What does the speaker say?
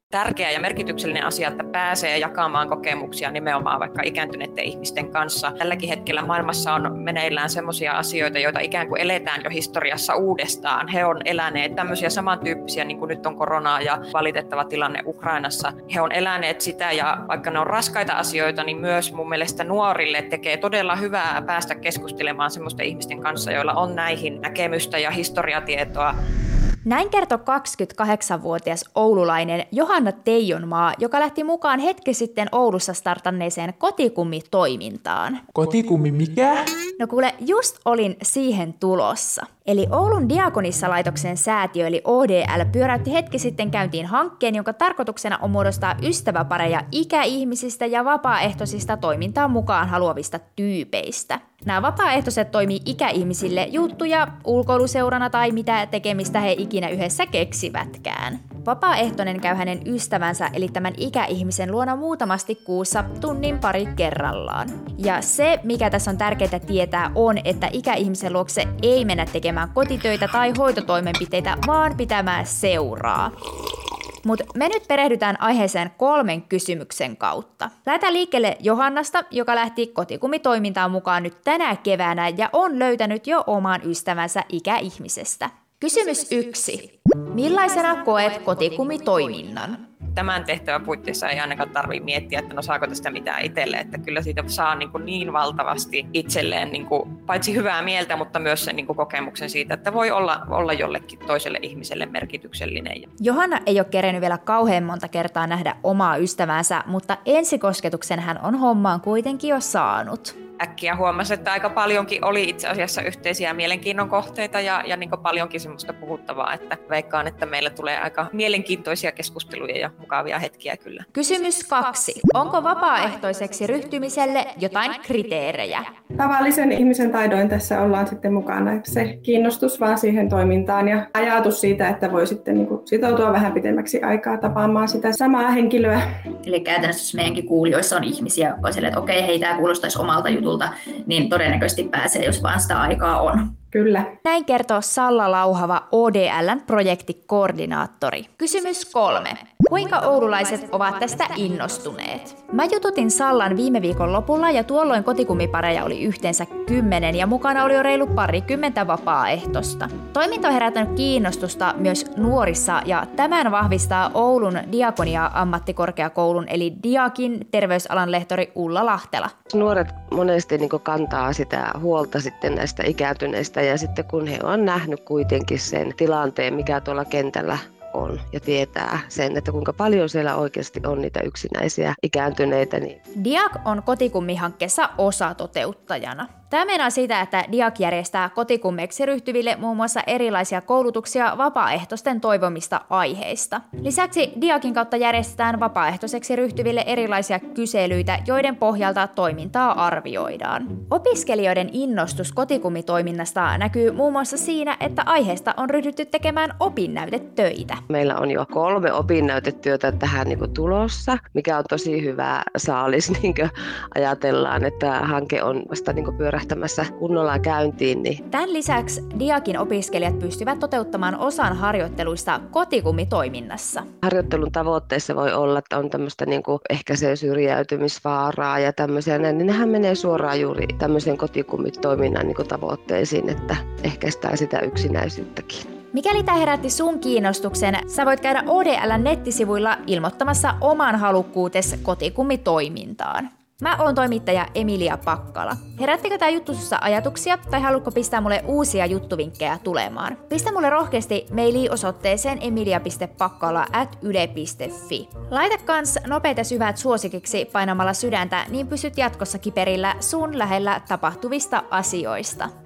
tärkeä ja merkityksellinen asia, että pääsee jakamaan kokemuksia nimenomaan vaikka ikääntyneiden ihmisten kanssa. Tälläkin hetkellä maailmassa on meneillään semmoisia asioita, joita ikään kuin eletään jo historiassa uudestaan. He on eläneet tämmöisiä samantyyppisiä, niin kuin nyt on koronaa ja valitettava tilanne Ukrainassa. He on eläneet sitä ja vaikka ne on raskaita asioita, niin myös mun mielestä nuorille tekee todella hyvää päästä keskustelemaan semmoisten ihmisten kanssa, joilla on näihin näkemystä ja historiatietoa. Näin kertoi 28-vuotias oululainen Johanna Teijonmaa, joka lähti mukaan hetki sitten Oulussa startanneeseen kotikummi-toimintaan. Kotikummi mikä? No kuule, just olin siihen tulossa. Eli Oulun Diakonissalaitoksen säätiö eli ODL pyöräytti hetki sitten käyntiin hankkeen, jonka tarkoituksena on muodostaa ystäväpareja ikäihmisistä ja vapaaehtoisista toimintaan mukaan haluavista tyypeistä. Nämä vapaaehtoiset toimii ikäihmisille juttuja, ulkoiluseurana tai mitä tekemistä he ikinä yhdessä keksivätkään. Vapaaehtoinen käy hänen ystävänsä eli tämän ikäihmisen luona muutamasti kuussa tunnin pari kerrallaan. Ja se, mikä tässä on tärkeää tietää, on, että ikäihmisen luokse ei mennä tekemään kotitöitä tai hoitotoimenpiteitä, vaan pitämään seuraa. Mutta me nyt perehdytään aiheeseen 3 kysymyksen kautta. Lähdetään liikkeelle Johannasta, joka lähti kotikumitoimintaan mukaan nyt tänä keväänä ja on löytänyt jo oman ystävänsä ikäihmisestä. Kysymys 1. Millaisena koet kotikumitoiminnan? Tämän tehtävän puitteissa ei ainakaan tarvitse miettiä, että no saako tästä mitään itselle, että kyllä siitä saa niin valtavasti itselleen paitsi hyvää mieltä, mutta myös sen kokemuksen siitä, että voi olla jollekin toiselle ihmiselle merkityksellinen. Johanna ei ole kerennyt vielä kauhean monta kertaa nähdä omaa ystäväänsä, mutta ensikosketuksen hän on hommaan kuitenkin jo saanut. Äkkiä huomasi, että aika paljonkin oli itse asiassa yhteisiä mielenkiinnon kohteita ja paljonkin semmoista puhuttavaa, että veikkaan, että meillä tulee aika mielenkiintoisia keskusteluja ja mukavia hetkiä kyllä. Kysymys 2. Onko vapaaehtoiseksi ryhtymiselle jotain kriteerejä? Tavallisen ihmisen taidoin tässä ollaan sitten mukana. Se kiinnostus vaan siihen toimintaan ja ajatus siitä, että voi sitten sitoutua vähän pitemmäksi aikaa tapaamaan sitä samaa henkilöä. Eli käytännössä meidänkin kuulijoissa on ihmisiä, jotka on silleen, että okei, hei, tämä kuulostaisi omalta jutulta, niin todennäköisesti pääsee, jos vaan sitä aikaa on. Kyllä. Näin kertoo Salla Lauhava, ODL:n projektikoordinaattori. Kysymys 3. Kuinka oululaiset ovat tästä innostuneet? Mä jututin Sallan viime viikon lopulla ja tuolloin kotikummipareja oli yhteensä 10 ja mukana oli jo reilu 20 vapaaehtoista. Toiminta on herättänyt kiinnostusta myös nuorissa ja tämän vahvistaa Oulun Diakonia-ammattikorkeakoulun eli Diakin terveysalan lehtori Ulla Lahtela. Nuoret monesti kantaa sitä huolta sitten näistä ikääntyneistä ja sitten kun he on nähnyt kuitenkin sen tilanteen, mikä tuolla kentällä on ja tietää sen, että kuinka paljon siellä oikeasti on niitä yksinäisiä ikääntyneitä. Niin Diak on kotikummi-hankkeessa osatoteuttajana. Tämä meinaa sitä, että Diak järjestää kotikummeiksi ryhtyville muun muassa erilaisia koulutuksia vapaaehtoisten toivomista aiheista. Lisäksi Diakin kautta järjestetään vapaaehtoiseksi ryhtyville erilaisia kyselyitä, joiden pohjalta toimintaa arvioidaan. Opiskelijoiden innostus kotikumitoiminnasta näkyy muun muassa siinä, että aiheesta on ryhdytty tekemään opinnäytetöitä. Meillä on jo 3 opinnäytetyötä tähän tulossa, mikä on tosi hyvä saalis, ajatellaan, että hanke on vasta pyörähtämässä kunnolla käyntiin. Niin. Tämän lisäksi Diakin opiskelijat pystyvät toteuttamaan osan harjoitteluista kotikumitoiminnassa. Harjoittelun tavoitteissa voi olla, että on tämmöistä ehkä se syrjäytymisvaaraa ja tämmöisiä, niin nehän menee suoraan juuri tämmöisen kotikumitoiminnan tavoitteisiin, että ehkäistään sitä yksinäisyyttäkin. Mikäli tämä herätti sun kiinnostuksen, sä voit käydä ODL:n nettisivuilla ilmoittamassa oman halukkuutesi kotikumitoimintaan. Mä oon toimittaja Emilia Pakkala. Herättikö tää juttu sussa ajatuksia tai haluatko pistää mulle uusia juttuvinkkejä tulemaan? Pistä mulle rohkeasti maili osoitteeseen emilia.pakkala@yle.fi. Laita kans nopeat ja syvät suosikiksi painamalla sydäntä, niin pysyt jatkossakin perillä sun lähellä tapahtuvista asioista.